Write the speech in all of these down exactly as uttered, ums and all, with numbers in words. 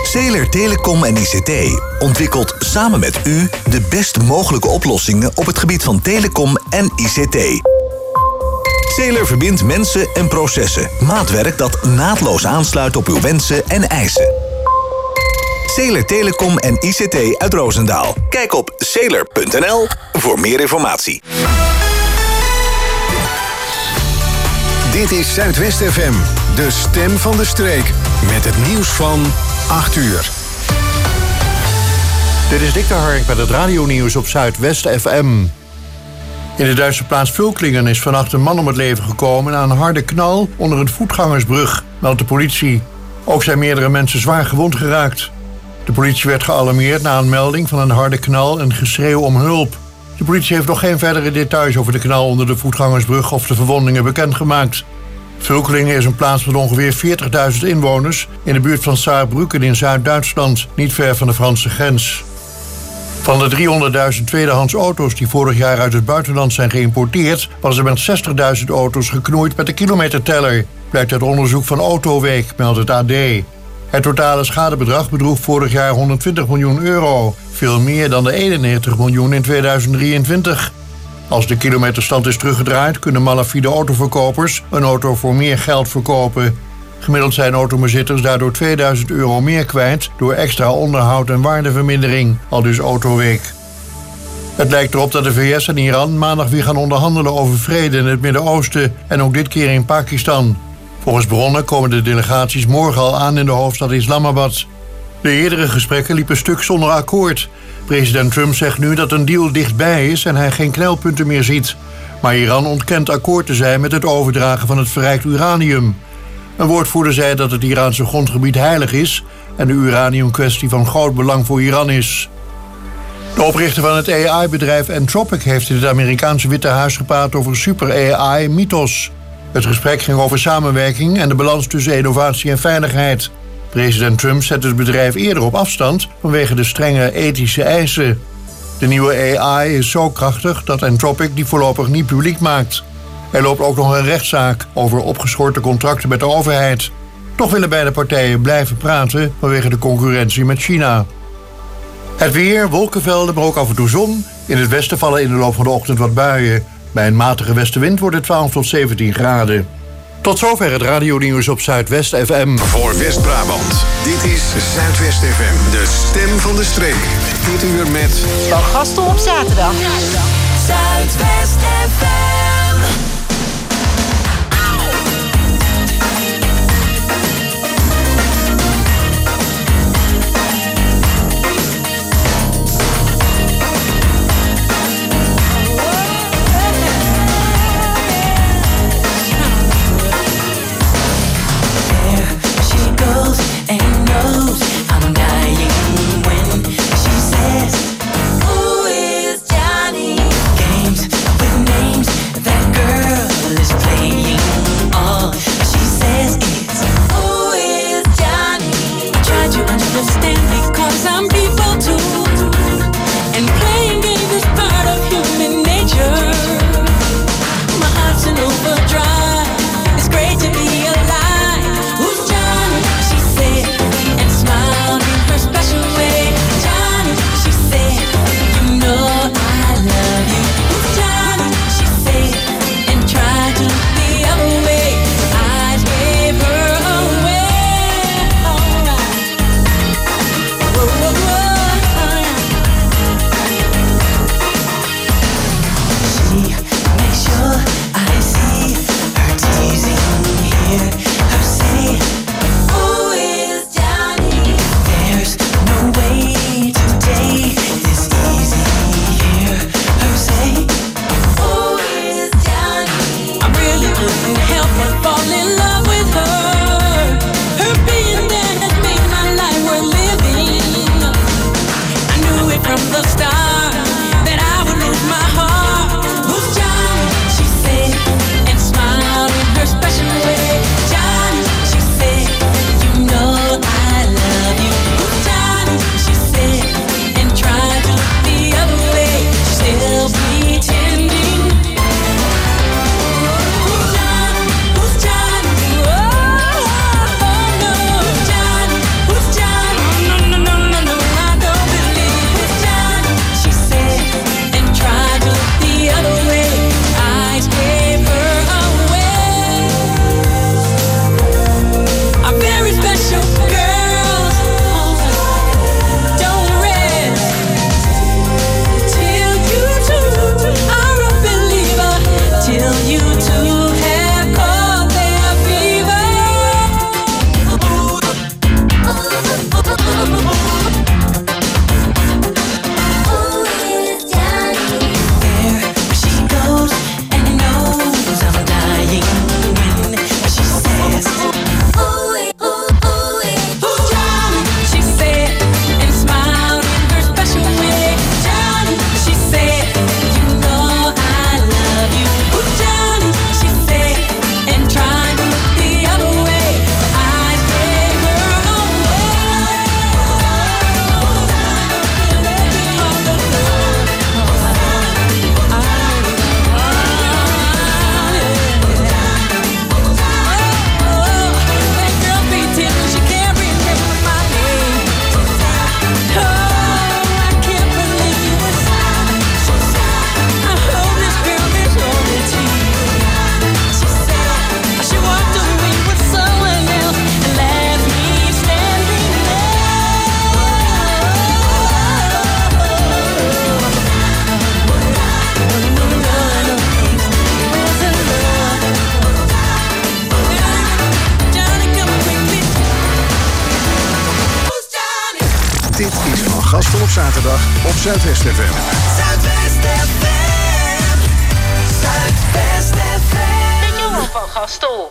Zeeler Telecom en I C T ontwikkelt samen met u de best mogelijke oplossingen op het gebied van telecom en I C T. Zeeler verbindt mensen en processen. Maatwerk dat naadloos aansluit op uw wensen en eisen. Zeeler Telecom en I C T uit Roosendaal. Kijk op zeeler punt n l voor meer informatie. Dit is Zuidwest F M, de stem van de streek. Met het nieuws van acht uur. Dit is Dick de Hark met het radionieuws op Zuidwest F M. In de Duitse plaats Völklingen is vannacht een man om het leven gekomen na een harde knal onder een voetgangersbrug, meldt de politie. Ook zijn meerdere mensen zwaar gewond geraakt. De politie werd gealarmeerd na een melding van een harde knal en geschreeuw om hulp. De politie heeft nog geen verdere details over de knal onder de voetgangersbrug of de verwondingen bekendgemaakt. Völklingen is een plaats met ongeveer veertigduizend inwoners in de buurt van Saarbrücken in Zuid-Duitsland, niet ver van de Franse grens. Van de driehonderdduizend tweedehands auto's die vorig jaar uit het buitenland zijn geïmporteerd, was er met zestigduizend auto's geknoeid met de kilometerteller, blijkt uit onderzoek van Autoweek, meldt het A D. Het totale schadebedrag bedroeg vorig jaar honderdtwintig miljoen euro, veel meer dan de eenennegentig miljoen in tweeduizend drieëntwintig. Als de kilometerstand is teruggedraaid, kunnen malafide autoverkopers een auto voor meer geld verkopen. Gemiddeld zijn autobezitters daardoor tweeduizend euro meer kwijt door extra onderhoud en waardevermindering, aldus Autoweek. Het lijkt erop dat de V S en Iran maandag weer gaan onderhandelen over vrede in het Midden-Oosten en ook dit keer in Pakistan. Volgens bronnen komen de delegaties morgen al aan in de hoofdstad Islamabad. De eerdere gesprekken liepen stuk zonder akkoord. President Trump zegt nu dat een deal dichtbij is en hij geen knelpunten meer ziet. Maar Iran ontkent akkoord te zijn met het overdragen van het verrijkt uranium. Een woordvoerder zei dat het Iraanse grondgebied heilig is en de uraniumkwestie van groot belang voor Iran is. De oprichter van het A I-bedrijf Anthropic heeft in het Amerikaanse Witte Huis gepraat over super-A I Mythos. Het gesprek ging over samenwerking en de balans tussen innovatie en veiligheid. President Trump zette het bedrijf eerder op afstand vanwege de strenge ethische eisen. De nieuwe A I is zo krachtig dat Anthropic die voorlopig niet publiek maakt. Er loopt ook nog een rechtszaak over opgeschorte contracten met de overheid. Toch willen beide partijen blijven praten vanwege de concurrentie met China. Het weer, wolkenvelden, maar ook af en toe zon. In het westen vallen in de loop van de ochtend wat buien. Bij een matige westenwind wordt het twaalf tot zeventien graden. Tot zover het radionieuws op Zuidwest F M. Voor West-Brabant, dit is Zuidwest F M, de stem van de streek. Dit uur met... Van Gasten op zaterdag. Zuidwest F M. Girl Dit is Van Gastel op zaterdag op Zuidwest F M. Zuidwest F M. Zuidwest F M. De jongen van Gastel.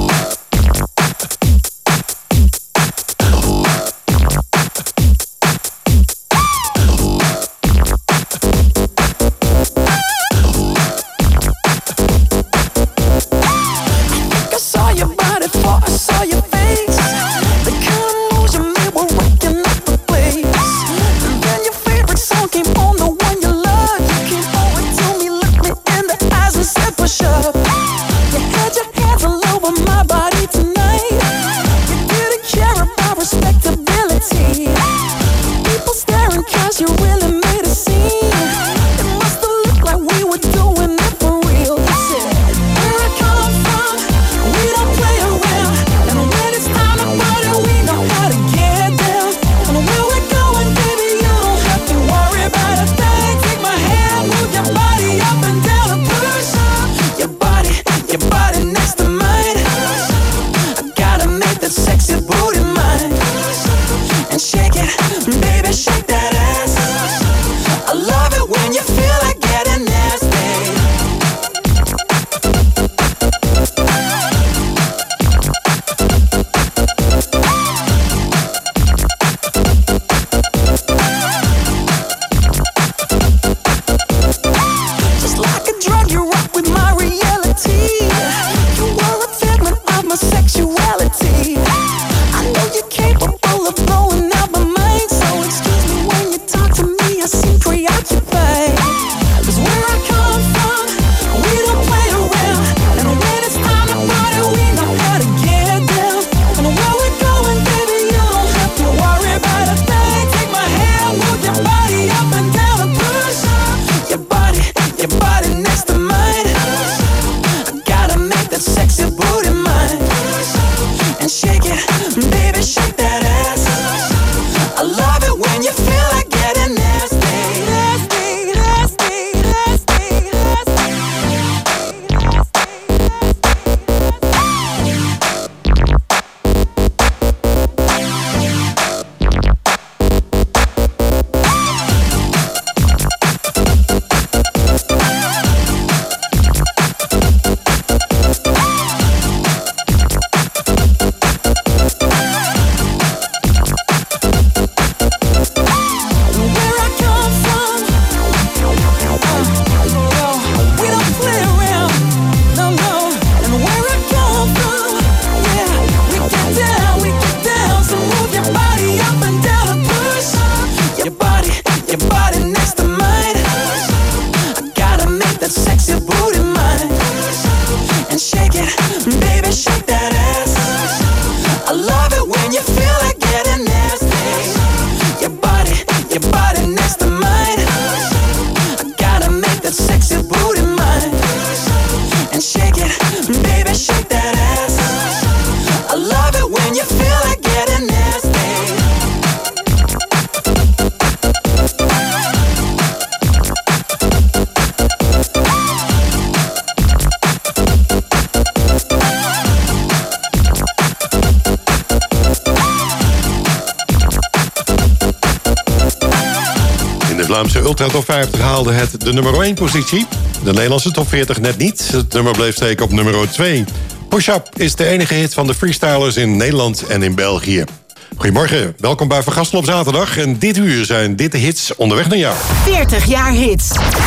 Vlaamse Ultra Top vijftig haalde het de nummer één positie. De Nederlandse Top veertig net niet. Het nummer bleef steken op nummer twee. Push Up is de enige hit van de freestylers in Nederland en in België. Goedemorgen, welkom bij Van Gastel op zaterdag. En dit uur zijn dit de hits onderweg naar jou. veertig jaar hits.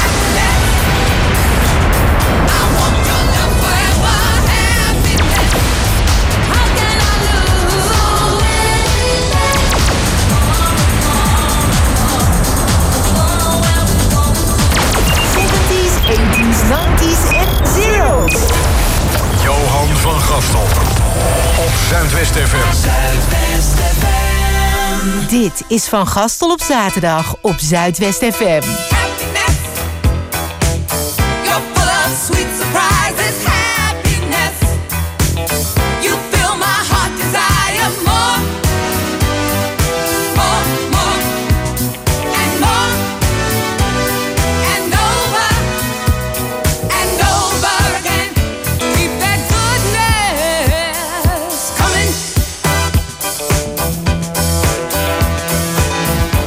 Johan van Gastel op Zuidwest F M. Zuidwest F M. Dit is Van Gastel op zaterdag op Zuidwest F M. Happiness. You're full of sweet surprises. Happiness. You fill my heart desire more. More, more. And more. And over. And over again. Keep that goodness coming.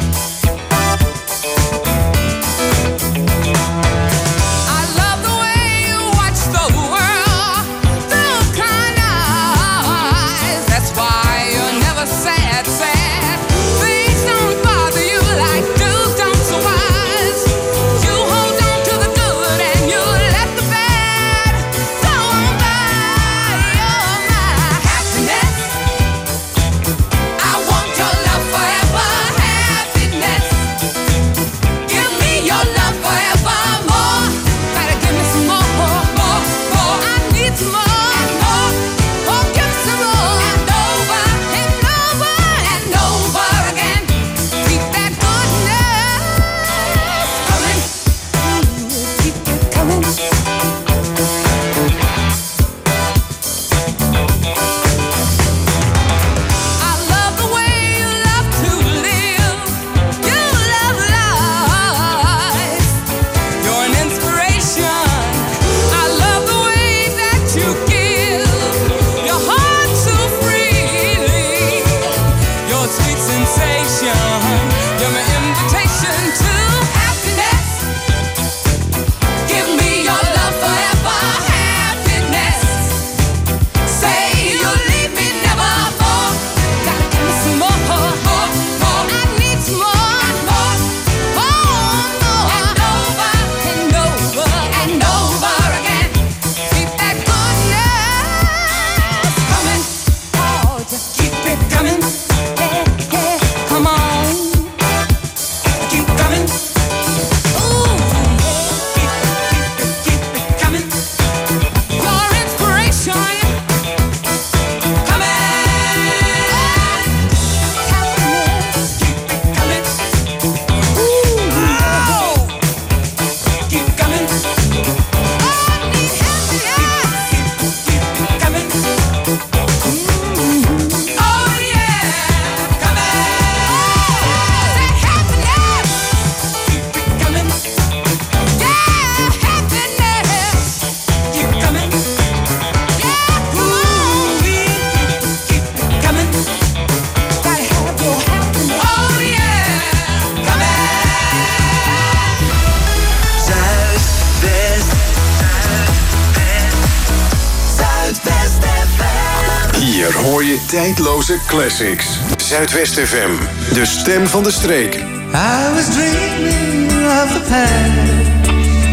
hoor je tijdloze classics. Zuidwest F M, de stem van de streek. I was dreaming of the past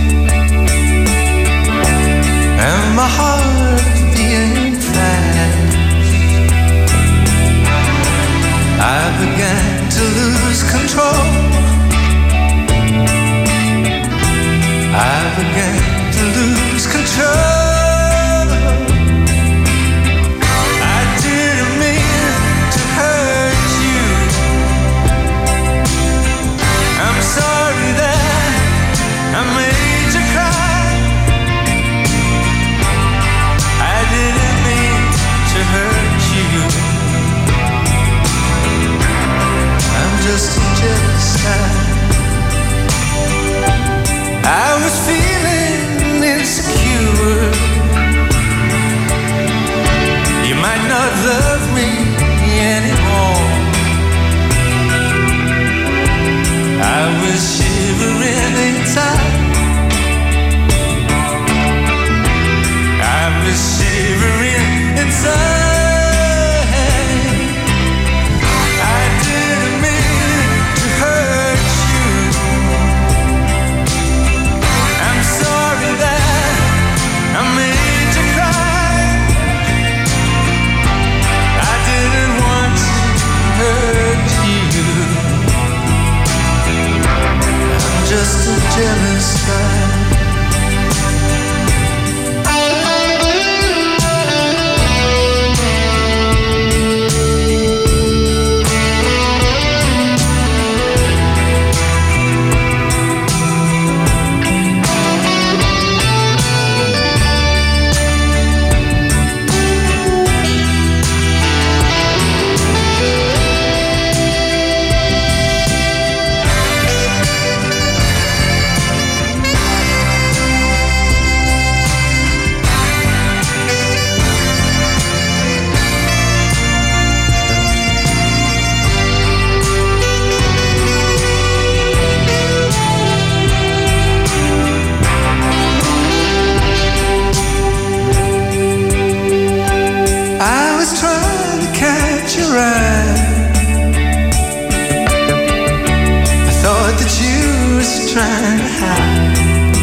and my heart being fast. I began to lose control. I began to lose control. Sorry that I made you cry. I didn't mean to hurt you. I'm just a jealous guy. I was feeling insecure. You might not love me anymore. I was shivering inside. I was shivering inside. I didn't mean to hurt you. I'm sorry that I made you cry. I didn't want to hurt you. Just a jealous guy. Trying to hide.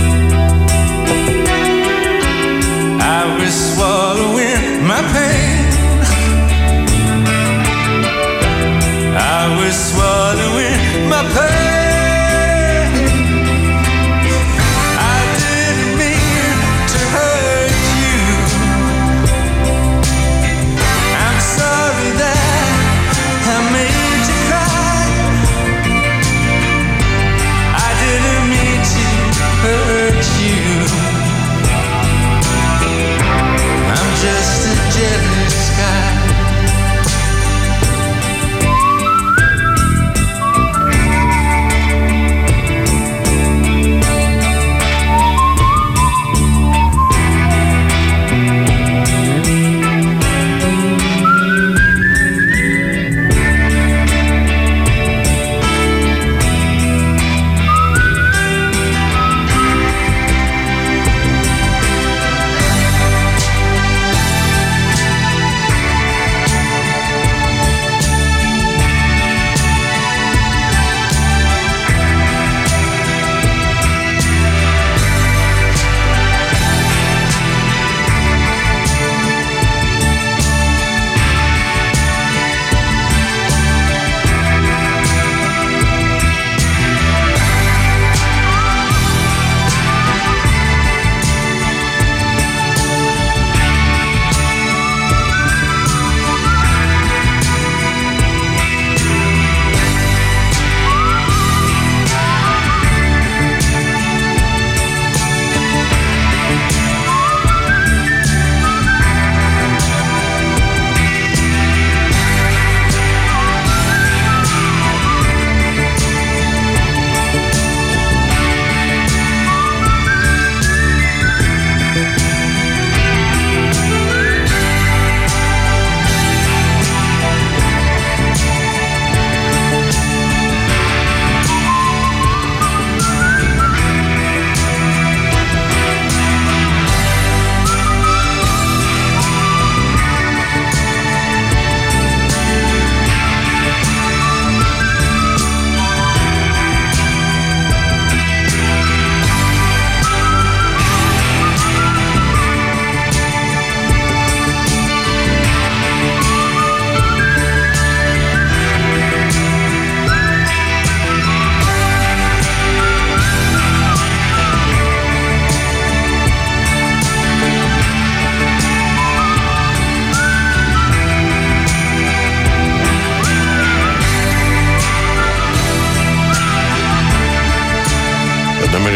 I was swallowing my pain. I was swallowing my pain. I didn't mean to hurt you. I'm sorry that I made you cry. I didn't mean to hurt you. I'm just a jealous guy.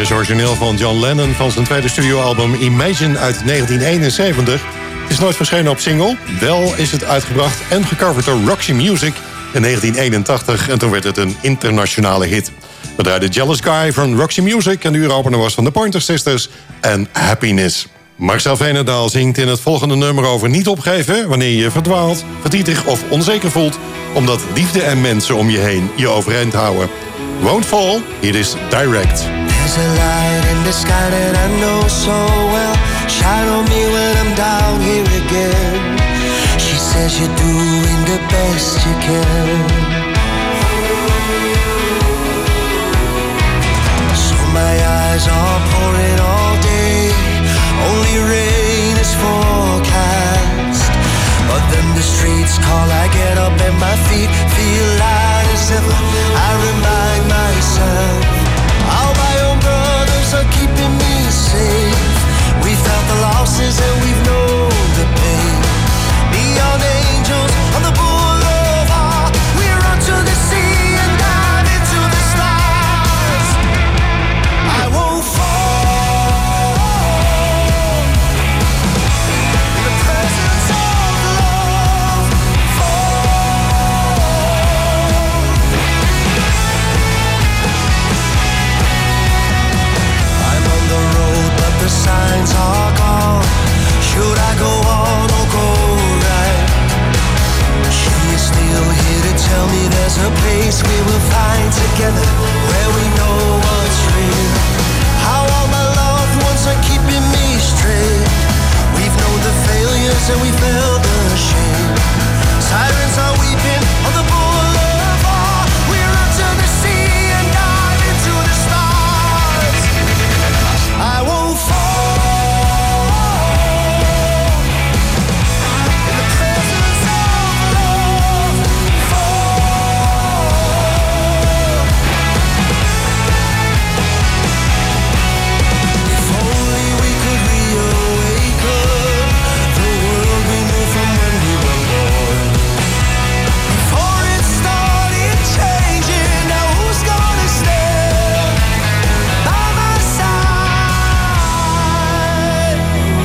is origineel van John Lennon van zijn tweede studioalbum Imagine uit negentien eenenzeventig. Het is nooit verschenen op single. Wel is het uitgebracht en gecoverd door Roxy Music in negentien eenentachtig. En toen werd het een internationale hit. We draaiden Jealous Guy van Roxy Music en de uuropener was van de Pointer Sisters en Happiness. Marcel Veenendaal zingt in het volgende nummer over niet opgeven wanneer je je verdwaalt, verdrietig of onzeker voelt, omdat liefde en mensen om je heen je overeind houden. Won't Fall, hier is Direct. There's a light in the sky that I know so well. Shine on me when I'm down here again. She says you're doing the best you can. So my eyes are pouring all day. Only rain is forecast. But then the streets call, I get up and my feet feel light as ever. I remind myself how my own brothers are keeping me safe. We felt the losses and we've known the pain. Neon angels on the boulevard. We run to the sea and dive into the stars. I won't fall in the presence of love. Fall. I'm on the road, but the signs are gone. Should I go on or go right? She is still here to tell me there's a place we will find together, where we know what's real. How all my loved ones are keeping me straight. We've known the failures and we felt the shame. Sirens are weeping on the boulevard. We run to the sea and dive into the stars. I won't fall in the presence of love. Fall. If only we could reawaken the world we knew from when we were born. Before it started changing, now who's gonna stand by my side?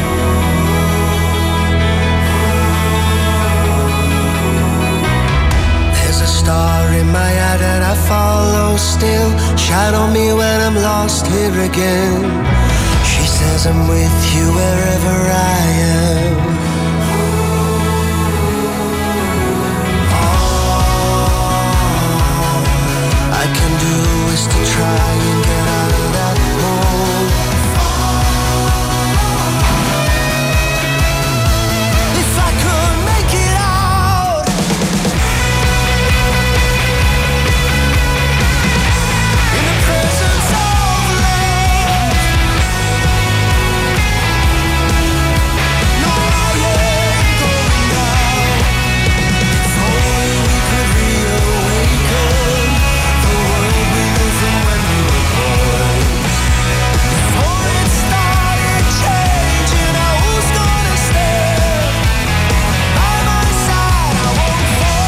There's a star in my eye that I follow still. Shine on me when I'm lost here again. She says I'm with you wherever I am. All I can do is to try and get out of that hole. If I could make it out in the presence of love. No, I ain't going down. If only we could reawaken the world we knew from when we were boys. Before it started changing, now who's gonna stand by my side? I won't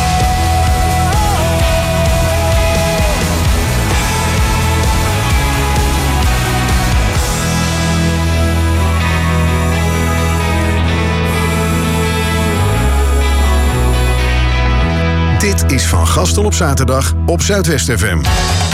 Dit is Van Gastel op zaterdag op Zuidwest F M.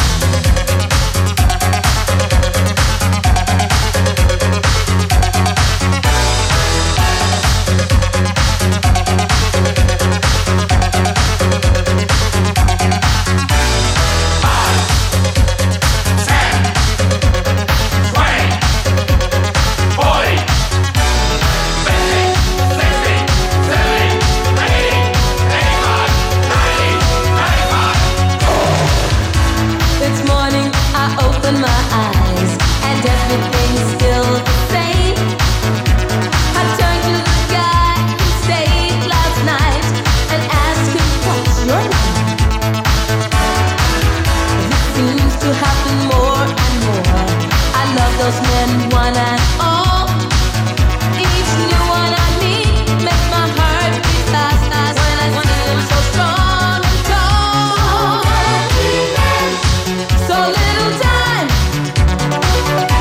It's morning, I open my eyes, and everything's still the same. I turned to the guy who stayed last night and asked him, what's your name? This seems to happen more and more. I love those men, one and all. Each new one I meet makes my heart beat fast, fast when I see them so strong and tall. So little time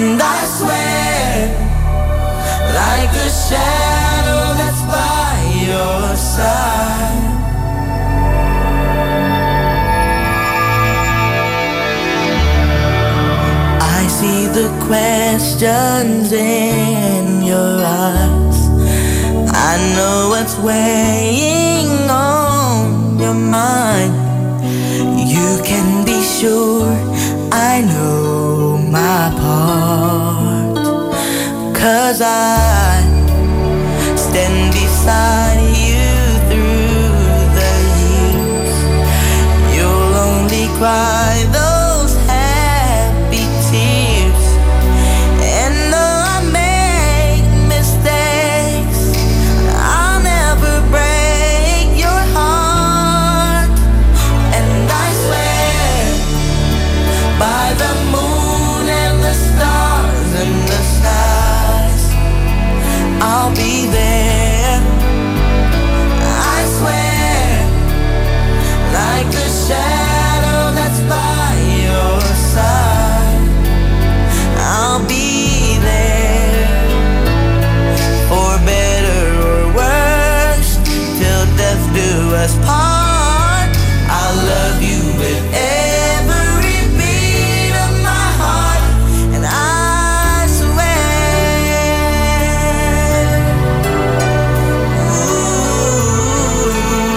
And I swear, like a shadow that's by your side, I see the questions in your eyes. I know what's weighing on your mind. You can be sure I know my part, 'cause I stand beside you through the years. You'll only cry those happy tears. And though I make mistakes, I'll never break your heart. And I swear, by the moon and the stars and the skies, I'll be there. I swear, like the shadow that's by your side, I'll be there. For better or worse, till death do us part. I'll love you with every beat of my heart. And I swear, ooh,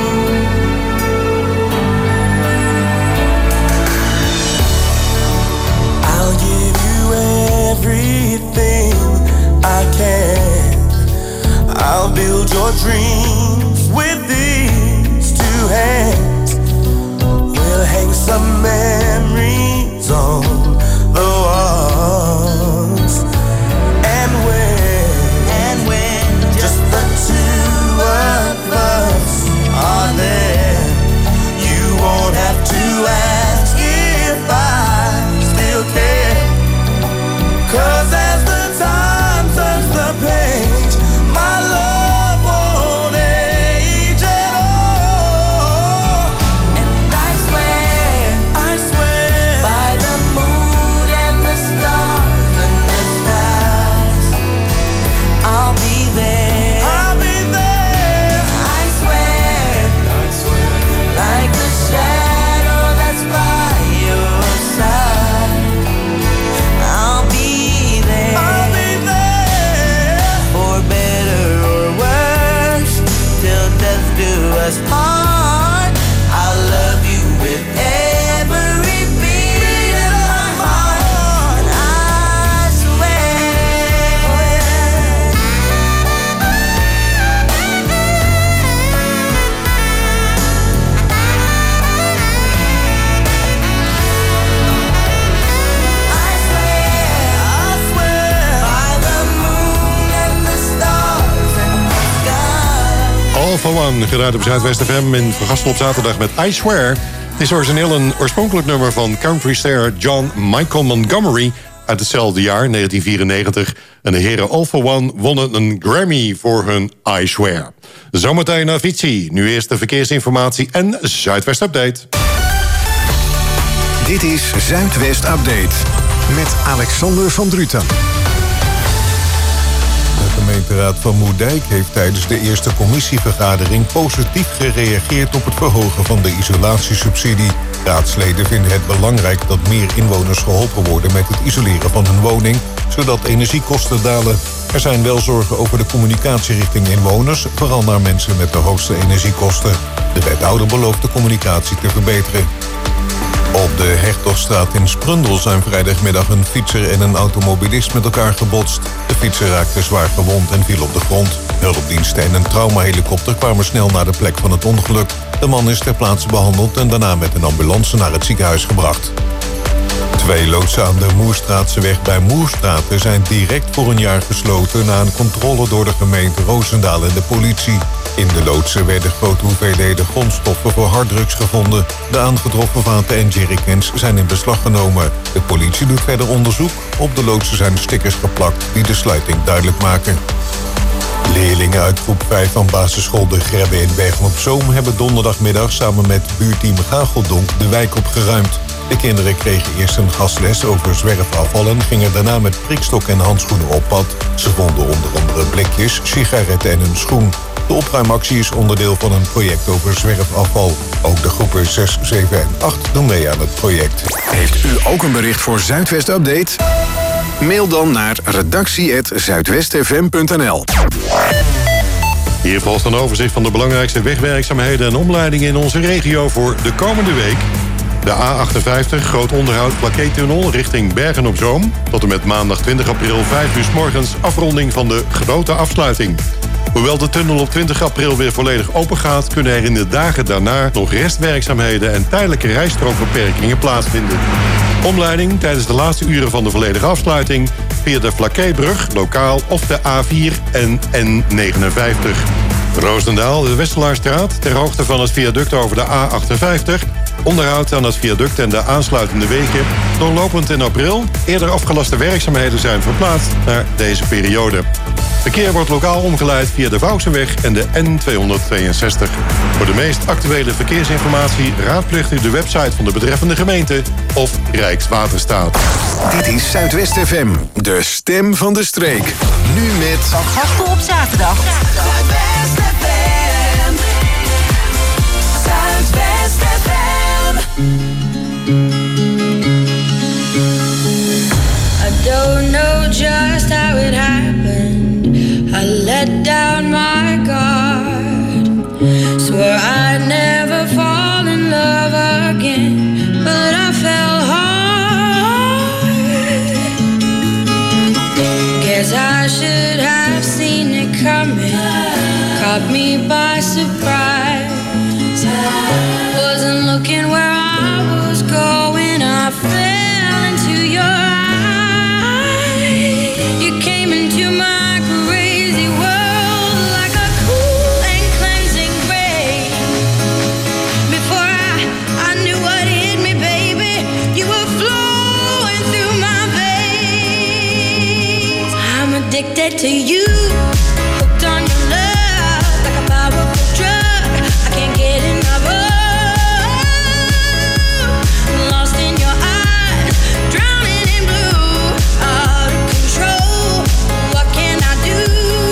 I'll give you everything I can. I'll build your dreams with these two hands. We'll hang some memories on the walls. And when, and when just the two of us are there, you won't have to ask if I still care. 'Cause as the time turns the page, my love won't age at all. And I swear, I swear, by the moon and the stars and the skies, I'll be there. I'll be there. I swear, I swear, like the shadow that's by your side, I'll be there. I'll be there. For better or worse, till death do us part. I'll love you with every beat of my heart. And I swear, I swear, I swear, by the moon and the stars and the sky. All for One, gedraaid op Zuidwest F M in Vergastel op zaterdag met I Swear. Het is origineel een oorspronkelijk nummer van countryster John Michael Montgomery uit hetzelfde jaar, negentien vierennegentig. En de heren All for One wonnen een Grammy voor hun I Swear. Zometeen Avicii, nu eerst de verkeersinformatie en Zuidwest Update. Dit is Zuidwest Update met Alexander van Druten. De gemeenteraad van Moerdijk heeft tijdens de eerste commissievergadering positief gereageerd op het verhogen van de isolatiesubsidie. Raadsleden vinden het belangrijk dat meer inwoners geholpen worden met het isoleren van hun woning, zodat energiekosten dalen. Er zijn wel zorgen over de communicatie richting inwoners, vooral naar mensen met de hoogste energiekosten. De wethouder belooft de communicatie te verbeteren. Op de Hertogstraat in Sprundel zijn vrijdagmiddag een fietser en een automobilist met elkaar gebotst. De fietser raakte zwaar gewond en viel op de grond. Hulpdiensten en een traumahelikopter kwamen snel naar de plek van het ongeluk. De man is ter plaatse behandeld en daarna met een ambulance naar het ziekenhuis gebracht. Twee loodsen aan de Moerstraatseweg bij Moerstraten zijn direct voor een jaar gesloten na een controle door de gemeente Roosendaal en de politie. In de loodsen werden grote hoeveelheden grondstoffen voor harddrugs gevonden. De aangetroffen vaten en jerrycans zijn in beslag genomen. De politie doet verder onderzoek. Op de loodsen zijn stickers geplakt die de sluiting duidelijk maken. Leerlingen uit groep vijf van basisschool De Grebbe in Bergen op Zoom hebben donderdagmiddag samen met buurteam Gageldonk de wijk opgeruimd. De kinderen kregen eerst een gastles over zwerfafval en gingen daarna met prikstok en handschoenen op pad. Ze vonden onder andere blikjes, sigaretten en een schoen. De opruimactie is onderdeel van een project over zwerfafval. Ook de groepen zes, zeven en acht doen mee aan het project. Heeft u ook een bericht voor Zuidwest Update? Mail dan naar redactie apenstaartje zuidwestfm punt n l. Hier volgt een overzicht van de belangrijkste wegwerkzaamheden en omleidingen in onze regio voor de komende week. De A achtenvijftig, groot onderhoud, Plaquettunnel richting Bergen op Zoom. Tot en met maandag twintig april, vijf uur 's morgens, afronding van de grote afsluiting. Hoewel de tunnel op twintig april weer volledig open gaat, kunnen er in de dagen daarna nog restwerkzaamheden en tijdelijke rijstrookbeperkingen plaatsvinden. Omleiding tijdens de laatste uren van de volledige afsluiting via de Vlakkeebrug, lokaal of de A vier en N negenenvijftig. Roosendaal, de Westelaarstraat, ter hoogte van het viaduct over de A achtenvijftig. Onderhoud aan het viaduct en de aansluitende wegen doorlopend in april. Eerder afgelaste werkzaamheden zijn verplaatst naar deze periode. Verkeer wordt lokaal omgeleid via de Vouwseweg en de N tweehonderdtweeënzestig. Voor de meest actuele verkeersinformatie raadpleegt u de website van de betreffende gemeente of Rijkswaterstaat. Dit is Zuidwest F M, de stem van de streek. Nu met... Gasten op zaterdag. Zuidwest F M. Zuidwest F M. I don't know just how it happened. I let down my guard. Swore I'd never fall in love again, but I fell hard. Guess I should have seen it coming. Caught me by surprise. Wasn't looking where I was going. I fell into your eyes. You came into my crazy world like a cool and cleansing rain. Before I, I knew what hit me, baby, you were flowing through my veins. I'm addicted to you, hooked on your love like a powerful drug. I can't get enough of. Lost in your eyes, drowning in blue, out of control. What can I do?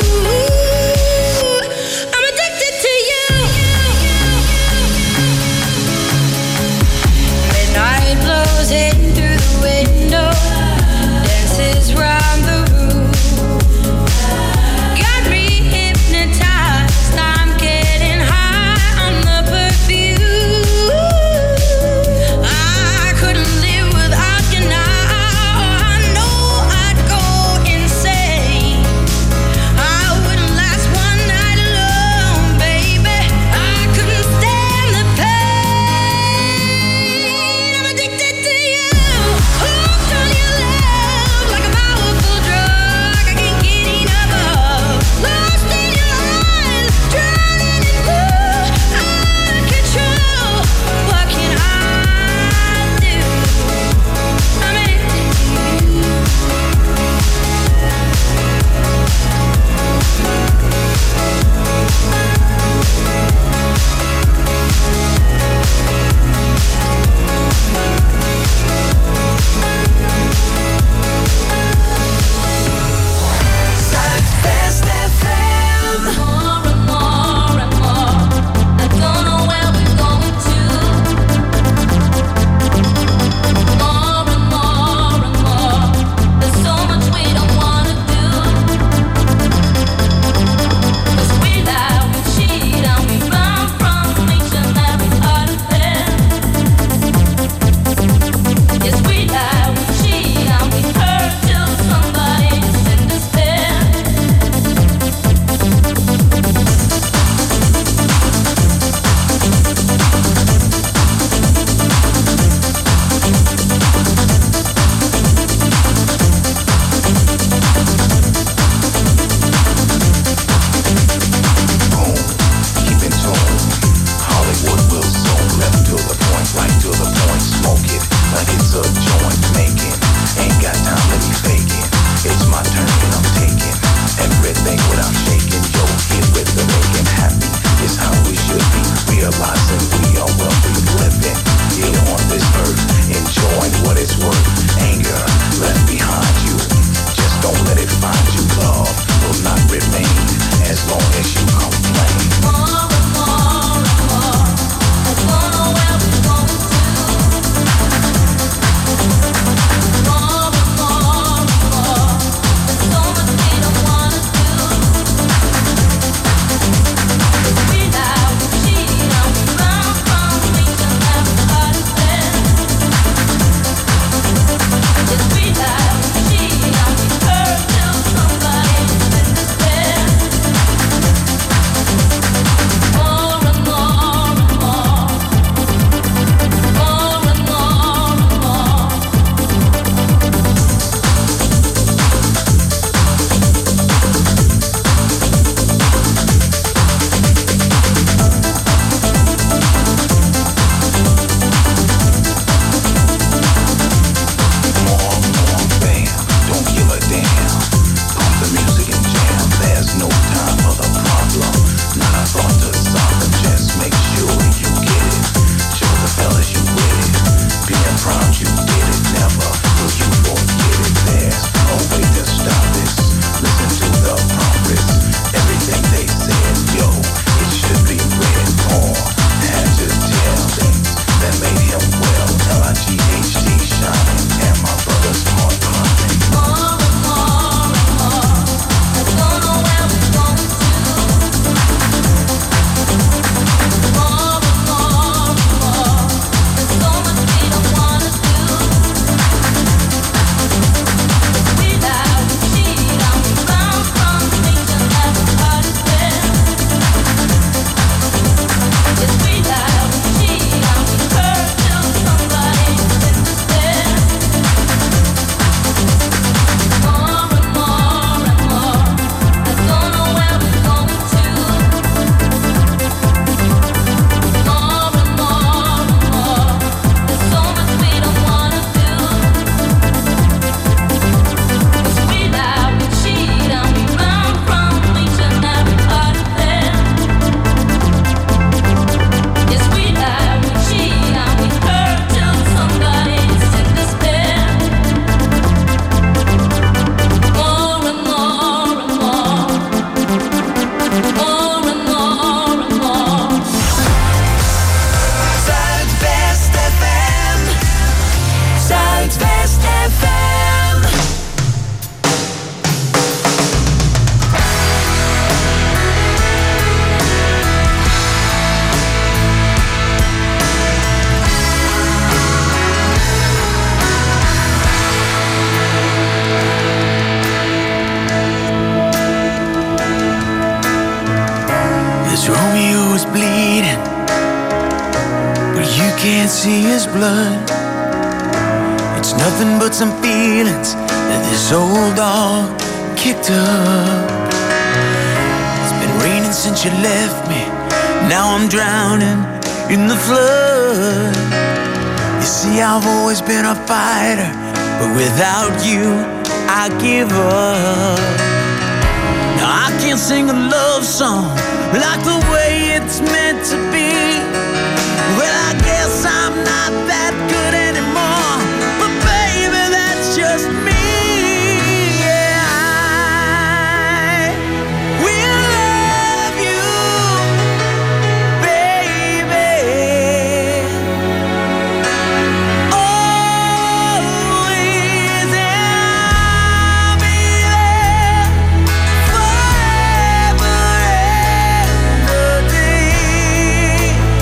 I'm addicted to you. Midnight blows in through the window, dances round the room. Romeo is bleeding, but you can't see his blood. It's nothing but some feelings that this old dog kicked up. It's been raining since you left me. Now I'm drowning in the flood. You see, I've always been a fighter, but without you, I give up. Now I can't sing a love song like the way it's meant to be. Well, I guess I'm not that good anymore, but baby, that's just me. Yeah, I will love you, baby, always, and I'll be there forever and a day.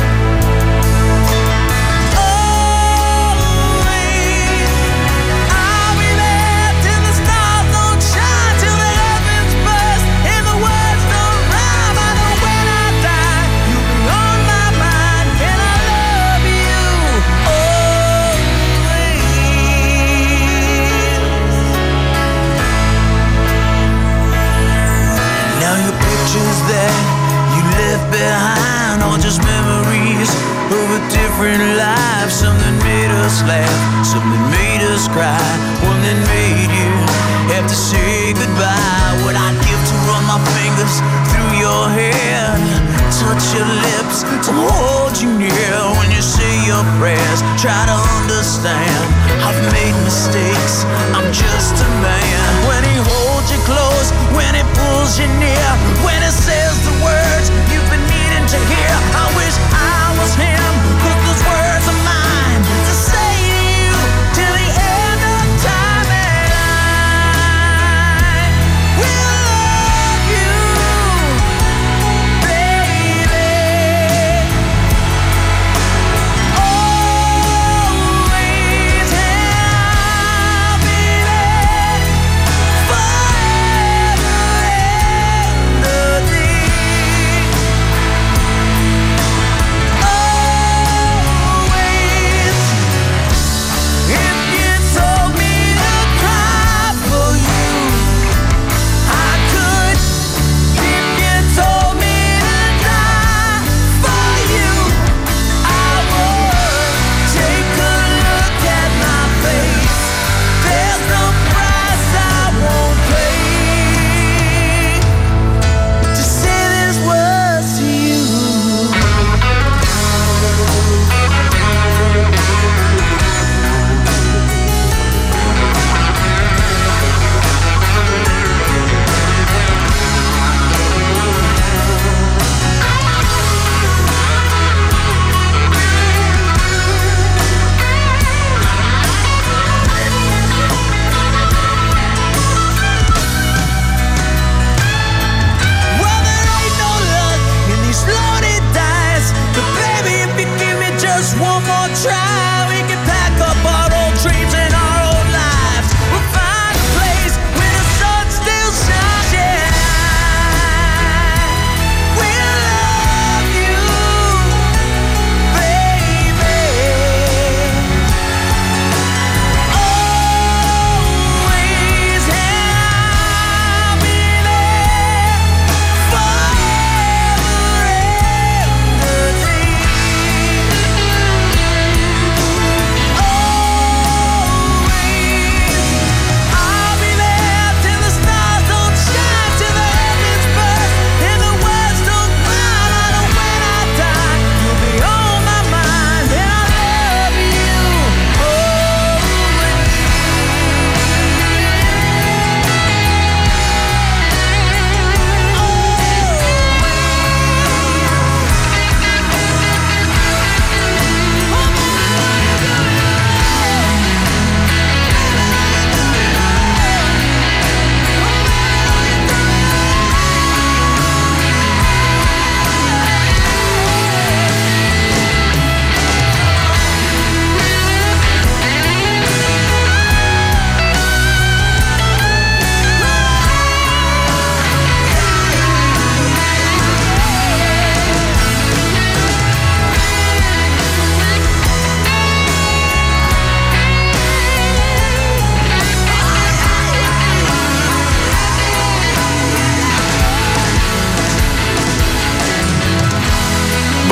Always, I'll be there till the stars don't shine, till the heavens burst and the words don't rhyme. I know when I die, you'll be on my mind, and I love you always. Now your pictures that you left behind are just memories of a different life. Something made us laugh, something made us cry, one that made you have to say goodbye. What I'd give to run my fingers through your hair, touch your lips, to hold you near when you say your prayers. Try to understand, I've made mistakes, I'm just a man. When he holds you close, when he pulls you near, when he says the words you've been needing to hear, I wish I was him, 'cause those words are mine to say to you till the end of time. And I will love you, baby, always, and I'll be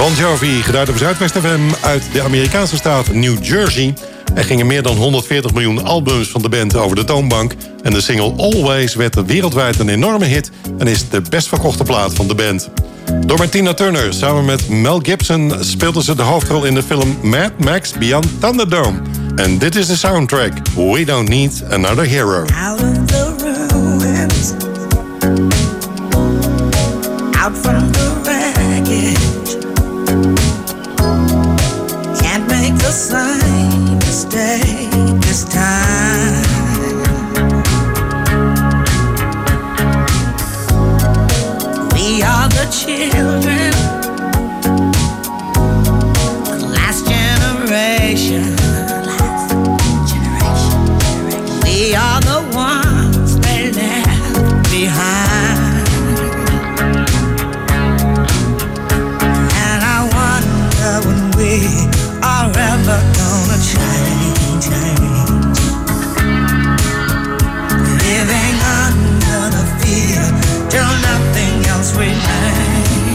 Bon Jovi, gedraaid op Zuidwest F M uit de Amerikaanse staat New Jersey. Er gingen meer dan honderdveertig miljoen albums van de band over de toonbank. En de single Always werd wereldwijd een enorme hit en is de best verkochte plaat van de band. Door met Tina Turner samen met Mel Gibson speelden ze de hoofdrol in de film Mad Max Beyond Thunderdome. En dit is de soundtrack, We Don't Need Another Hero. Out of the ruins, out from the wreckage, can't make the same mistake this time. We are the children, the last generation. We are the ones they left behind. And I wonder when we are ever gonna change, change. Living under the fear till nothing else remains.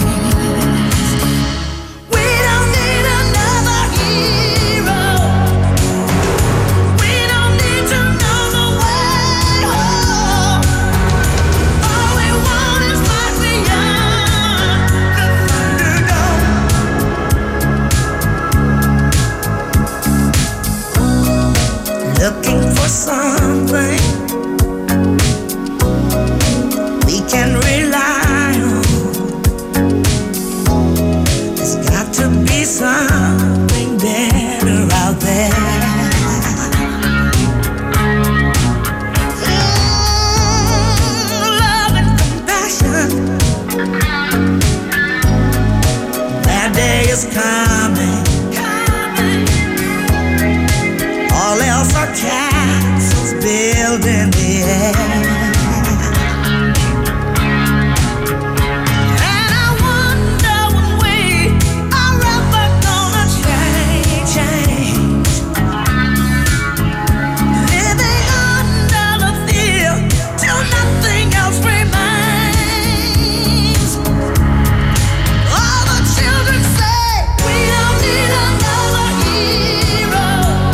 Looking for something we can rely on. There's got to be something better out there. Mm, love and compassion. That day is coming. All else are castles built in the air. And I wonder when we are ever gonna change, change. Living under the fear till nothing else remains. All the children say we don't need another hero.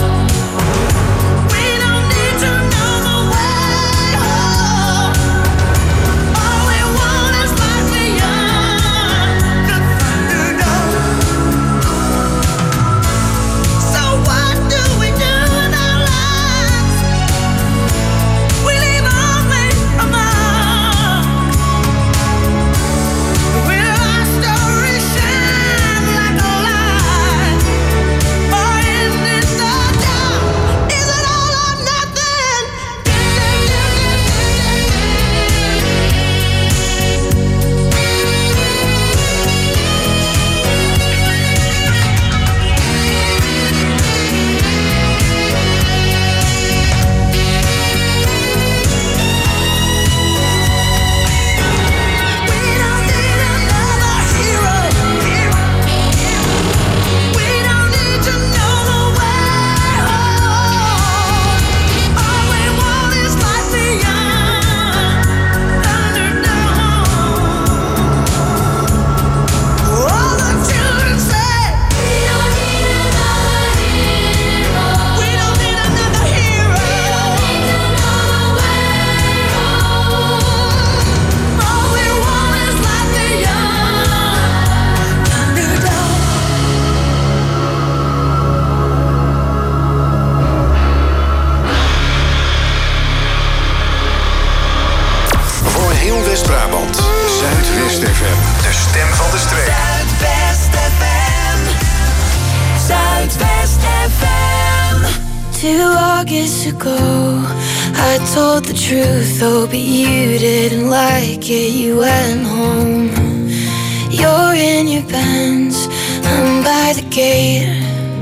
Two August ago, I told the truth, oh, but you didn't like it, you went home. You're in your Benz, I'm by the gate.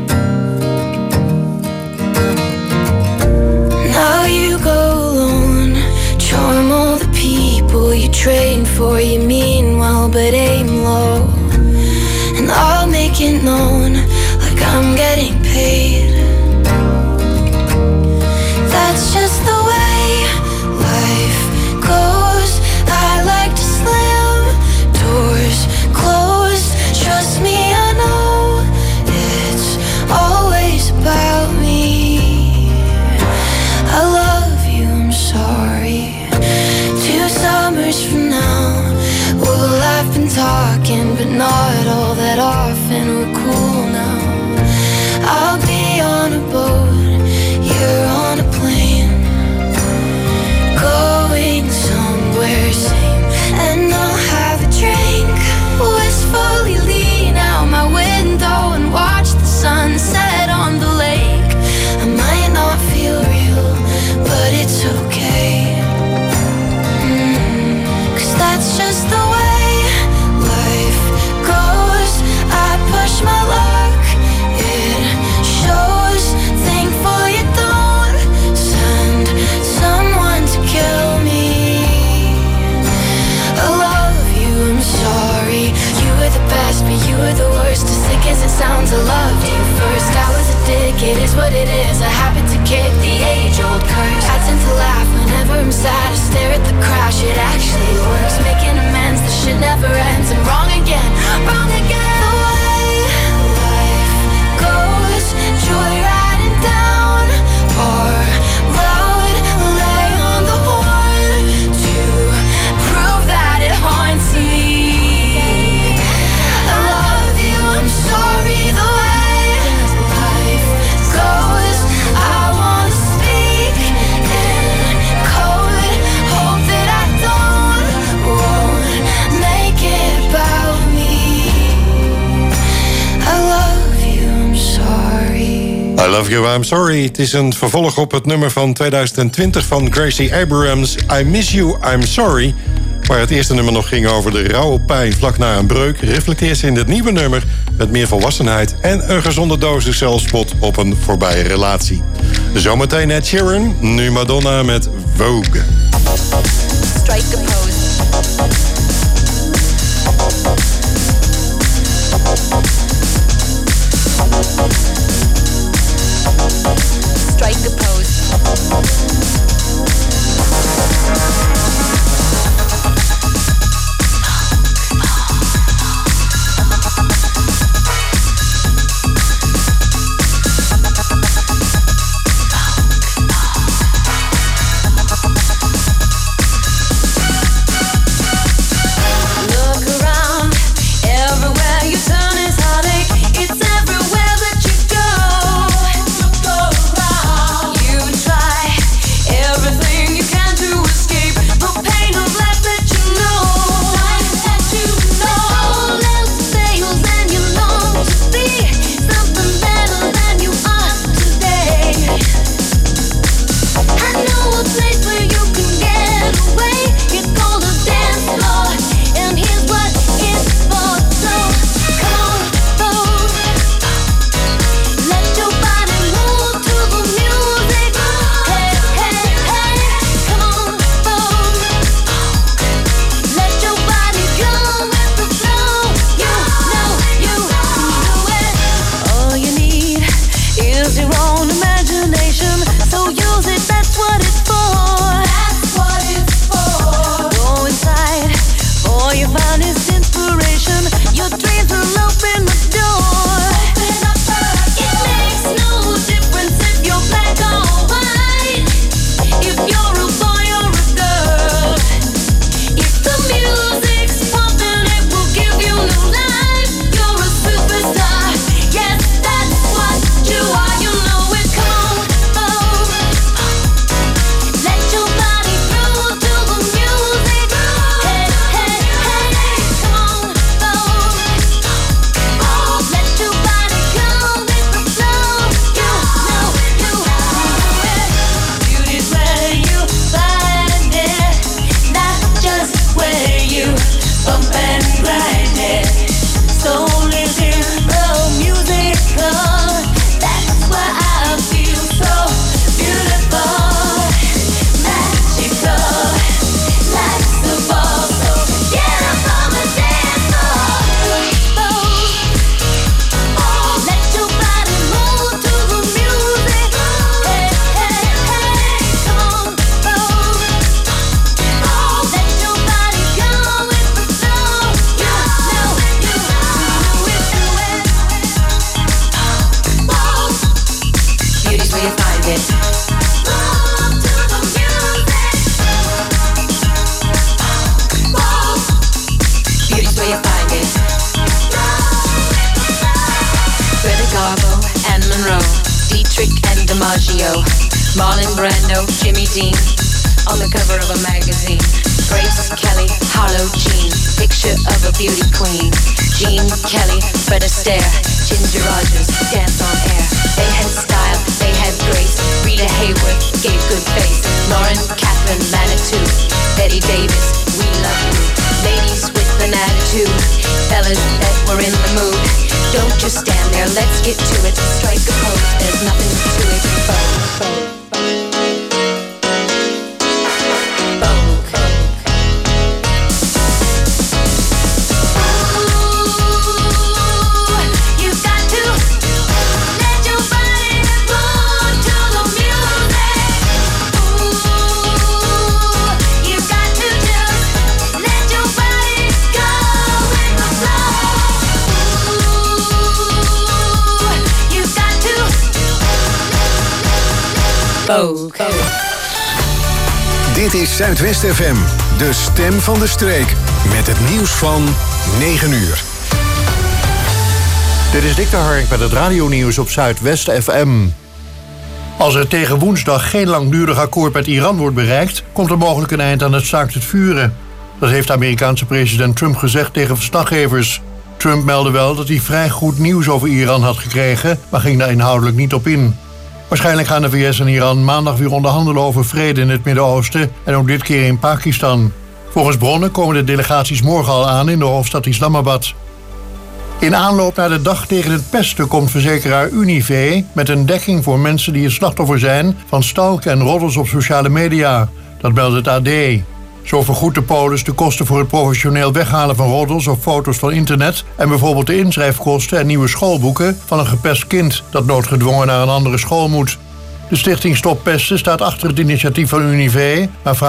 Now you go alone, charm all the people you train for, you mean well but aim low. And I'll make it known, like I'm getting paid. That's just the way life goes. I like to slam doors closed. Trust me, I not all that often. We're cool now. I'll be on a boat, you're on a plane, going somewhere sane. And I'll have a drink, wistfully lean out my window and watch the sunset on the lake. I might not feel real, but it's okay. Mm, 'cause that's just the way life goes. I push my luck, it shows. Thankful you don't send someone to kill me. I love you, I'm sorry. You were the best, but you were the worst. As sick as it sounds, I loved you first. I was a dick, it is what it is. I happen to kick the age-old curse. I tend to laugh whenever I'm sad. I stare at the crash, it actually works. Making amends, the shit never ends. I'm wrong again, wrong again. The way life goes, joyriding down our road. Lay on the horn to prove that it haunts me. I love you, I'm sorry. The way life goes, I wanna speak in code. Hope that I don't won't make it about me. I love you, I'm sorry. I Love You, I'm Sorry. Het is een vervolg op het nummer van tweeduizend twintig van Gracie Abrams, I Miss You, I'm Sorry. Waar het eerste nummer nog ging over de rauwe pijn vlak na een breuk, reflecteert ze in dit nieuwe nummer met meer volwassenheid en een gezonde dosis zelfspot op een voorbije relatie. Zometeen Ed Sheeran, nu Madonna met Vogue. Strike a pose. Strike a pose. Frick and DiMaggio, Marlon Brando, Jimmy Dean, on the cover of a magazine. Grace Kelly, Harlow Jean, picture of a beauty queen. Jean Kelly, Fred Astaire, Ginger Rogers, dance on air. They had style, they had grace. Rita Hayworth gave good face. Lauren, Catherine, Manitou, Betty Davis, we love you. Ladies with an attitude, fellas that were in the mood. Don't just stand there, let's get to it. Strike a pose, there's nothing to it. Vogue, vogue. Vogue. Dit is Zuidwest F M, de stem van de streek. Met het nieuws van negen uur. Dit is Dick de Hark met het radionieuws op Zuidwest F M. Als er tegen woensdag geen langdurig akkoord met Iran wordt bereikt, komt er mogelijk een eind aan het staakt het vuren. Dat heeft de Amerikaanse president Trump gezegd tegen verslaggevers. Trump meldde wel dat hij vrij goed nieuws over Iran had gekregen, maar ging daar inhoudelijk niet op in. Waarschijnlijk gaan de V S en Iran maandag weer onderhandelen over vrede in het Midden-Oosten en ook dit keer in Pakistan. Volgens bronnen komen de delegaties morgen al aan in de hoofdstad Islamabad. In aanloop naar de dag tegen het pesten komt verzekeraar Unive met een dekking voor mensen die het slachtoffer zijn van stalken en roddels op sociale media. Dat meldt het A D. Zo vergoedt de polis de kosten voor het professioneel weghalen van roddels of foto's van internet en bijvoorbeeld de inschrijfkosten en nieuwe schoolboeken van een gepest kind dat noodgedwongen naar een andere school moet. De stichting Stop Pesten staat achter het initiatief van Unive, maar vraagt